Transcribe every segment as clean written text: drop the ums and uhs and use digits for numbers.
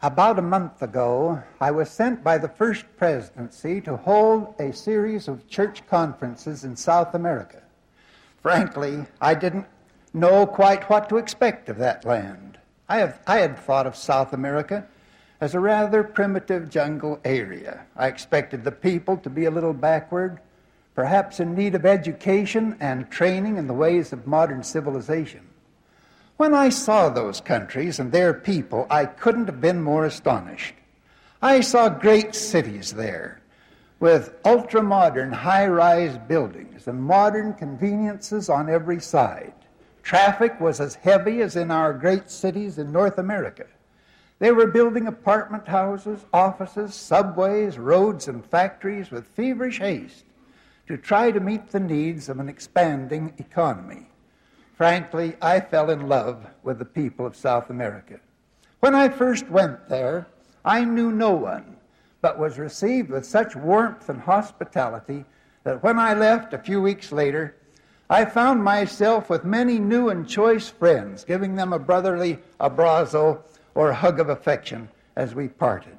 About a month ago, I was sent by the First Presidency to hold a series of church conferences in South America. Frankly, I didn't know quite what to expect of that land. I had thought of South America as a rather primitive jungle area. I expected the people to be a little backward, perhaps in need of education and training in the ways of modern civilization. When I saw those countries and their people, I couldn't have been more astonished. I saw great cities there with ultra-modern high-rise buildings and modern conveniences on every side. Traffic was as heavy as in our great cities in North America. They were building apartment houses, offices, subways, roads, and factories with feverish haste to try to meet the needs of an expanding economy. Frankly, I fell in love with the people of South America. When I first went there, I knew no one, but was received with such warmth and hospitality that when I left a few weeks later, I found myself with many new and choice friends, giving them a brotherly abrazo or hug of affection as we parted.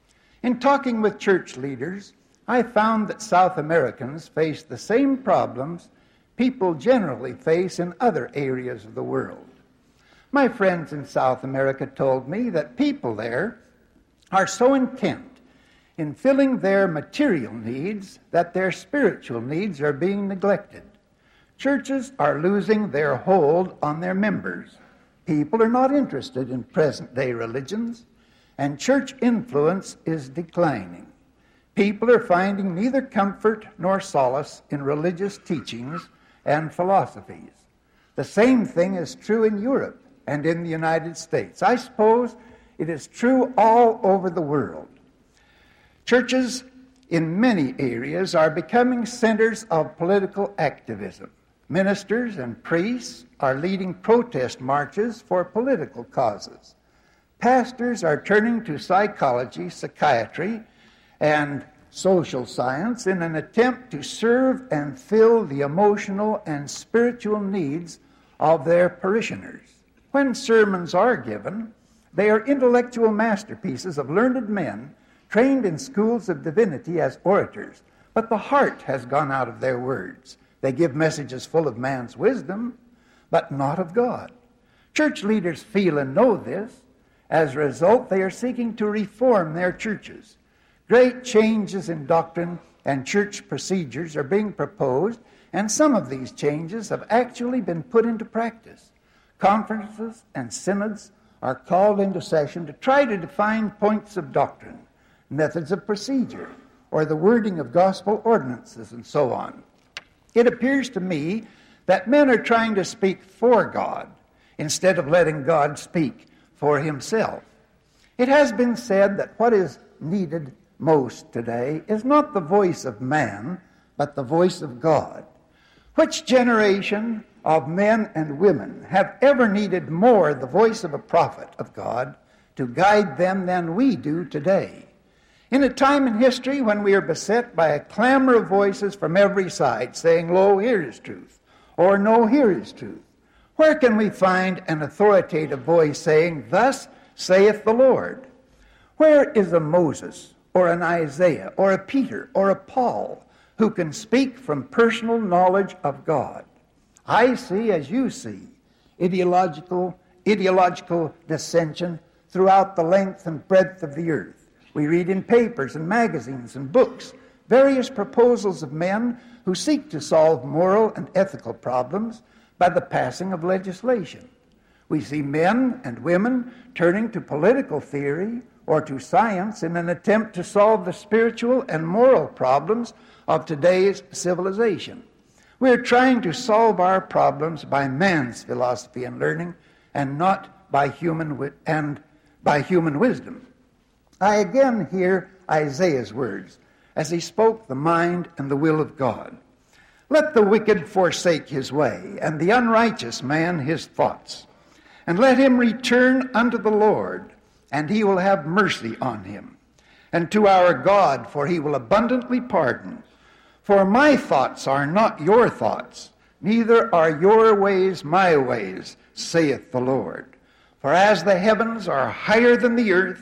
In talking with church leaders, I found that South Americans face the same problems people generally face in other areas of the world. My friends in South America told me that people there are so intent in filling their material needs that their spiritual needs are being neglected. Churches are losing their hold on their members. People are not interested in present-day religions, and church influence is declining. People are finding neither comfort nor solace in religious teachings and philosophies. The same thing is true in Europe and in the United States. I suppose it is true all over the world. Churches in many areas are becoming centers of political activism. Ministers and priests are leading protest marches for political causes. Pastors are turning to psychology, psychiatry, and social science in an attempt to serve and fill the emotional and spiritual needs of their parishioners. When sermons are given, they are intellectual masterpieces of learned men trained in schools of divinity as orators, but the heart has gone out of their words. They give messages full of man's wisdom, but not of God. Church leaders feel and know this. As a result, they are seeking to reform their churches. Great changes in doctrine and church procedures are being proposed, and some of these changes have actually been put into practice. Conferences and synods are called into session to try to define points of doctrine, methods of procedure, or the wording of gospel ordinances, and so on. It appears to me that men are trying to speak for God instead of letting God speak for himself. It has been said that what is needed most today is not the voice of man, but the voice of God. Which generation of men and women have ever needed more the voice of a prophet of God to guide them than we do today? In a time in history when we are beset by a clamor of voices from every side saying, "Lo, here is truth," or "No, here is truth," where can we find an authoritative voice saying, "Thus saith the Lord"? Where is a Moses or an Isaiah or a Peter or a Paul who can speak from personal knowledge of God? I see, as you see, ideological dissension throughout the length and breadth of the earth. We read in papers and magazines and books various proposals of men who seek to solve moral and ethical problems by the passing of legislation. We see men and women turning to political theory or to science in an attempt to solve the spiritual and moral problems of today's civilization. We are trying to solve our problems by man's philosophy and learning, and not by human wisdom. I again hear Isaiah's words as he spoke the mind and the will of God. "Let the wicked forsake his way, and the unrighteous man his thoughts. And let him return unto the Lord, and he will have mercy on him. And to our God, for he will abundantly pardon. For my thoughts are not your thoughts, neither are your ways my ways, saith the Lord. For as the heavens are higher than the earth,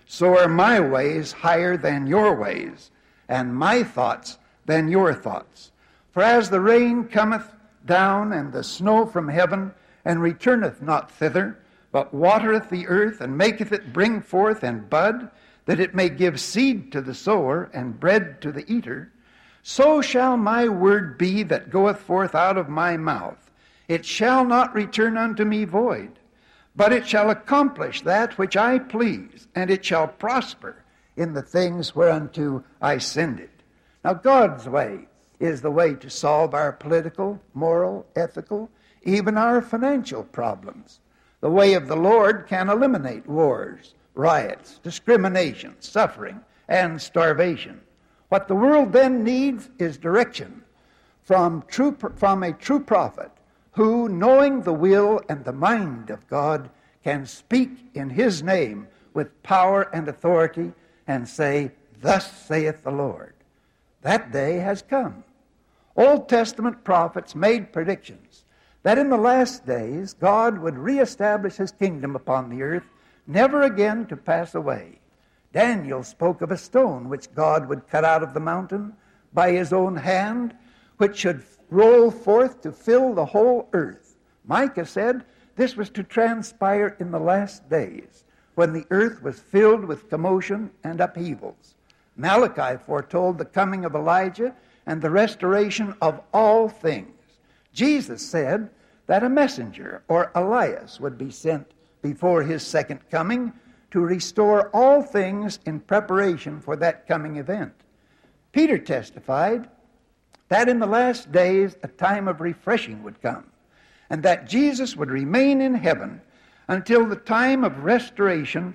so are my ways higher than your ways, and my thoughts than your thoughts. For as the rain cometh down and the snow from heaven, and returneth not thither, but watereth the earth, and maketh it bring forth and bud, that it may give seed to the sower and bread to the eater, so shall my word be that goeth forth out of my mouth. It shall not return unto me void, but it shall accomplish that which I please, and it shall prosper in the things whereunto I send it. Now God's way is the way to solve our political, moral, ethical, even our financial problems. The way of the Lord can eliminate wars, riots, discrimination, suffering, and starvation. What the world then needs is direction from a true prophet who, knowing the will and the mind of God, can speak in his name with power and authority and say, "Thus saith the Lord." That day has come. Old Testament prophets made predictions that in the last days God would reestablish his kingdom upon the earth, never again to pass away. Daniel spoke of a stone which God would cut out of the mountain by his own hand, which should roll forth to fill the whole earth. Micah said this was to transpire in the last days, when the earth was filled with commotion and upheavals. Malachi foretold the coming of Elijah and the restoration of all things. Jesus said that a messenger, or Elias, would be sent before his second coming to restore all things in preparation for that coming event. Peter testified that in the last days a time of refreshing would come, and that Jesus would remain in heaven until the time of restitution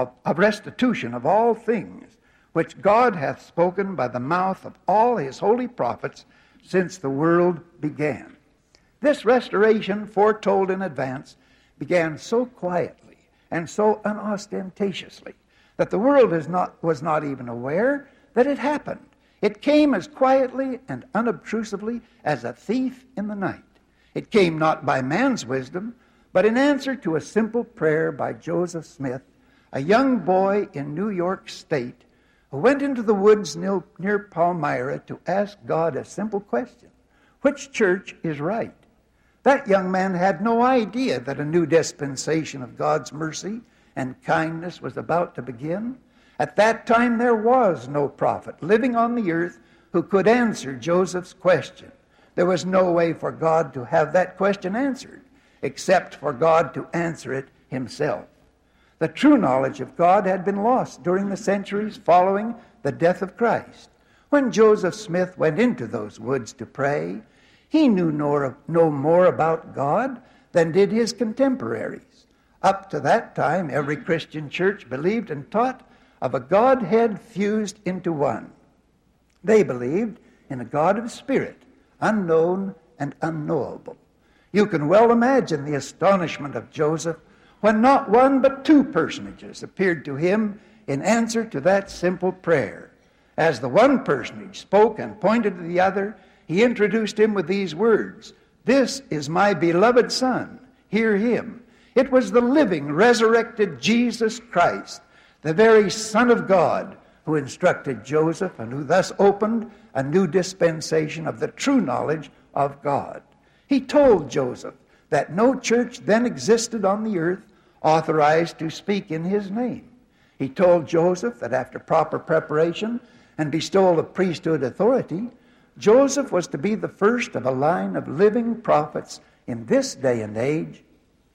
of all things, which God hath spoken by the mouth of all his holy prophets since the world began. This restoration, foretold in advance, began so quietly and so unostentatiously that the world was not even aware that it happened. It came as quietly and unobtrusively as a thief in the night. It came not by man's wisdom, but in answer to a simple prayer by Joseph Smith, a young boy in New York State who went into the woods near Palmyra to ask God a simple question: which church is right? That young man had no idea that a new dispensation of God's mercy and kindness was about to begin. At that time there was no prophet living on the earth who could answer Joseph's question. There was no way for God to have that question answered, except for God to answer it himself. The true knowledge of God had been lost during the centuries following the death of Christ. When Joseph Smith went into those woods to pray, he knew no more about God than did his contemporaries. Up to that time, every Christian church believed and taught of a Godhead fused into one. They believed in a God of spirit, unknown and unknowable. You can well imagine the astonishment of Joseph when not one but two personages appeared to him in answer to that simple prayer. As the one personage spoke and pointed to the other, he introduced him with these words: "This is my beloved Son, hear him." It was the living, resurrected Jesus Christ, the very Son of God, who instructed Joseph and who thus opened a new dispensation of the true knowledge of God. He told Joseph that no church then existed on the earth authorized to speak in his name. He told Joseph that after proper preparation and bestowal of priesthood authority, Joseph was to be the first of a line of living prophets in this day and age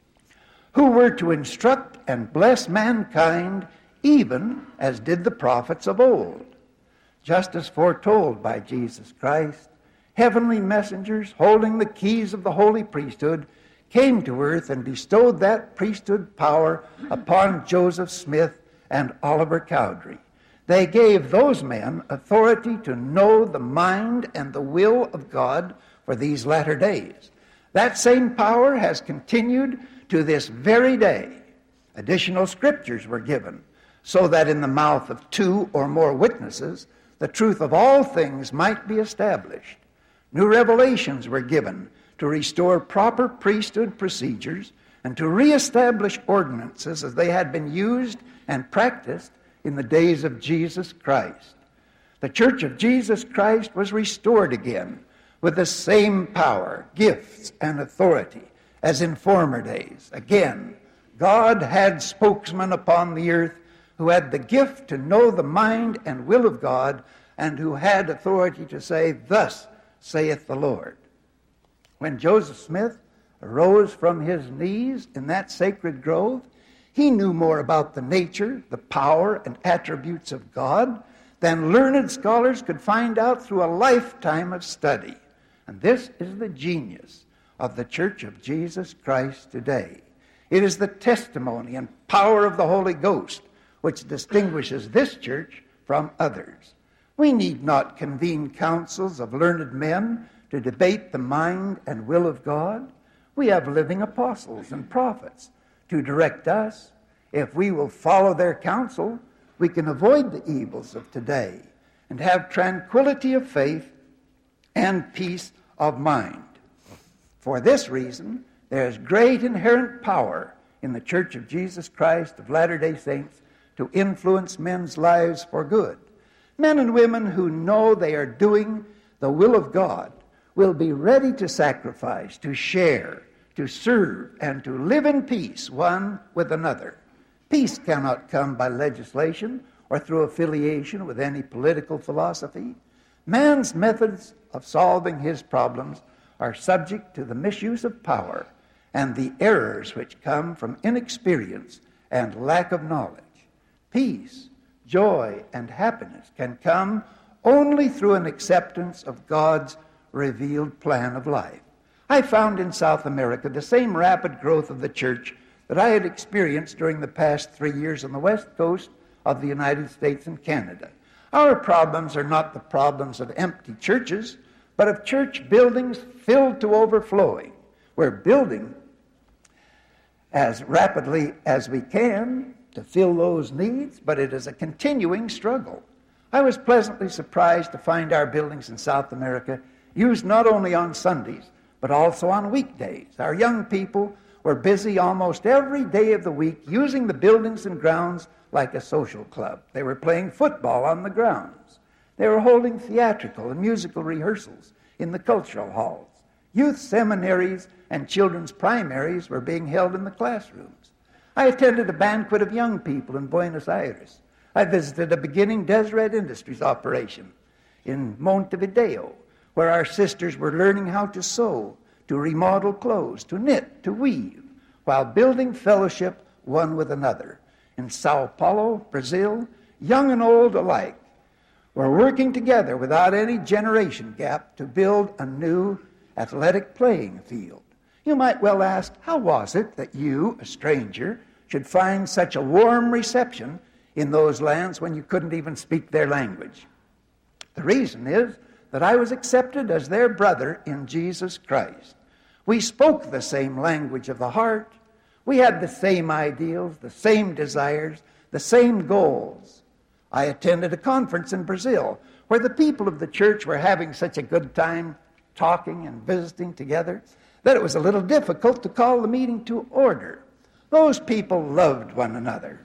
who were to instruct and bless mankind even as did the prophets of old. Just as foretold by Jesus Christ, heavenly messengers holding the keys of the holy priesthood came to earth and bestowed that priesthood power upon Joseph Smith and Oliver Cowdery. They gave those men authority to know the mind and the will of God for these latter days. That same power has continued to this very day. Additional scriptures were given so that in the mouth of two or more witnesses the truth of all things might be established. New revelations were given to restore proper priesthood procedures and to reestablish ordinances as they had been used and practiced in the days of Jesus Christ. The Church of Jesus Christ was restored again with the same power, gifts, and authority as in former days. Again, God had spokesmen upon the earth who had the gift to know the mind and will of God, and who had authority to say, "Thus saith the Lord." When Joseph Smith arose from his knees in that sacred grove, he knew more about the nature, the power, and attributes of God than learned scholars could find out through a lifetime of study. And this is the genius of the Church of Jesus Christ today. It is the testimony and power of the Holy Ghost which distinguishes this church from others. We need not convene councils of learned men to debate the mind and will of God. We have living apostles and prophets to direct us. If we will follow their counsel, we can avoid the evils of today and have tranquility of faith and peace of mind. For this reason, there is great inherent power in the Church of Jesus Christ of Latter-day Saints to influence men's lives for good. Men and women who know they are doing the will of God will be ready to sacrifice, to share, to serve, and to live in peace one with another. Peace cannot come by legislation or through affiliation with any political philosophy. Man's methods of solving his problems are subject to the misuse of power and the errors which come from inexperience and lack of knowledge. Peace, joy, and happiness can come only through an acceptance of God's revealed plan of life. I found in South America the same rapid growth of the church that I had experienced during the past 3 years on the west coast of the United States and Canada. Our problems are not the problems of empty churches, but of church buildings filled to overflowing. We're building as rapidly as we can to fill those needs, but it is a continuing struggle. I was pleasantly surprised to find our buildings in South America used not only on Sundays, but also on weekdays. Our young people were busy almost every day of the week using the buildings and grounds like a social club. They were playing football on the grounds. They were holding theatrical and musical rehearsals in the cultural halls. Youth seminaries and children's primaries were being held in the classrooms. I attended a banquet of young people in Buenos Aires. I visited a beginning Deseret Industries operation in Montevideo, where our sisters were learning how to sew, to remodel clothes, to knit, to weave, while building fellowship one with another. In Sao Paulo, Brazil, young and old alike were working together without any generation gap to build a new athletic playing field. You might well ask, how was it that you, a stranger, should find such a warm reception in those lands when you couldn't even speak their language? The reason is that I was accepted as their brother in Jesus Christ. We spoke the same language of the heart. We had the same ideals, the same desires, the same goals. I attended a conference in Brazil where the people of the church were having such a good time talking and visiting together that it was a little difficult to call the meeting to order. Those people loved one another.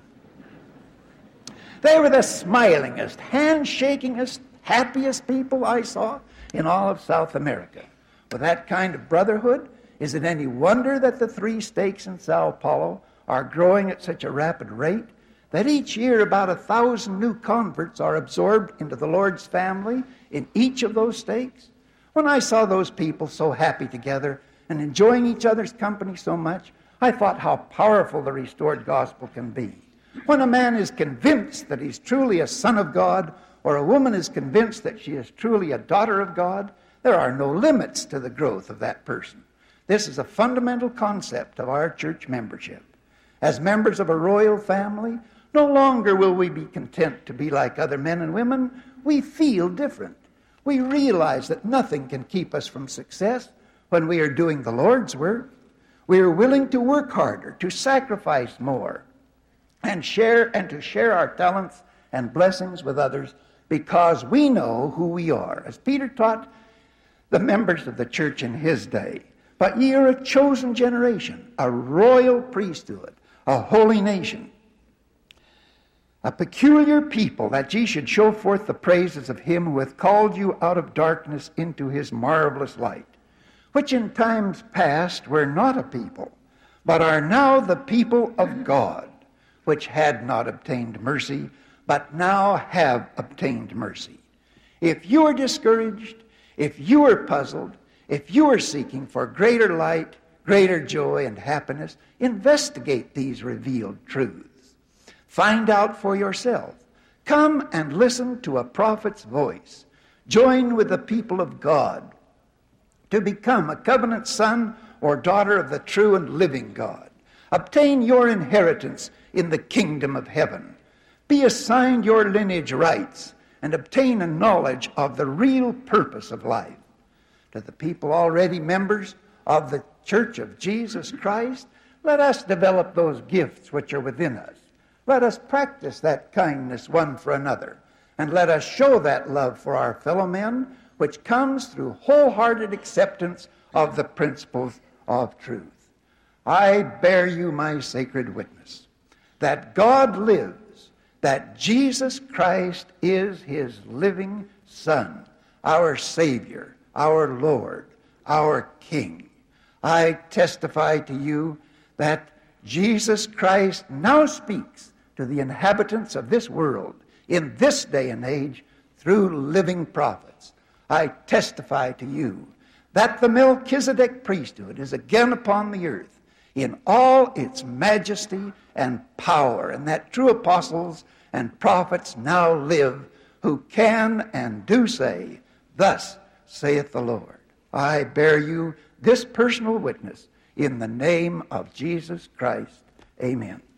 They were the smilingest, handshakingest, happiest people I saw in all of South America. With that kind of brotherhood, is it any wonder that the 3 stakes in Sao Paulo are growing at such a rapid rate, that each year about 1,000 new converts are absorbed into the Lord's family in each of those stakes? When I saw those people so happy together and enjoying each other's company so much, I thought how powerful the restored gospel can be. When a man is convinced that he's truly a son of God, or a woman is convinced that she is truly a daughter of God, there are no limits to the growth of that person. This is a fundamental concept of our church membership. As members of a royal family, no longer will we be content to be like other men and women. We feel different. We realize that nothing can keep us from success when we are doing the Lord's work. We are willing to work harder, to sacrifice more, and to share our talents and blessings with others because we know who we are. As Peter taught the members of the church in his day, but ye are a chosen generation, a royal priesthood, a holy nation, a peculiar people, that ye should show forth the praises of him who hath called you out of darkness into his marvelous light, which in times past were not a people, but are now the people of God, which had not obtained mercy, but now have obtained mercy. If you are discouraged, if you are puzzled, if you are seeking for greater light, greater joy and happiness, investigate these revealed truths. Find out for yourself. Come and listen to a prophet's voice. Join with the people of God to become a covenant son or daughter of the true and living God. Obtain your inheritance in the kingdom of heaven. Be assigned your lineage rights and obtain a knowledge of the real purpose of life. To the people already members of the Church of Jesus Christ, let us develop those gifts which are within us. Let us practice that kindness one for another, and let us show that love for our fellow men, which comes through wholehearted acceptance of the principles of truth. I bear you my sacred witness that God lives, that Jesus Christ is his living Son, our Savior, our Lord, our King. I testify to you that Jesus Christ now speaks to the inhabitants of this world in this day and age through living prophets. I testify to you that the Melchizedek priesthood is again upon the earth in all its majesty and power, and that true apostles and prophets now live who can and do say, "Thus saith the Lord." I bear you this personal witness in the name of Jesus Christ. Amen.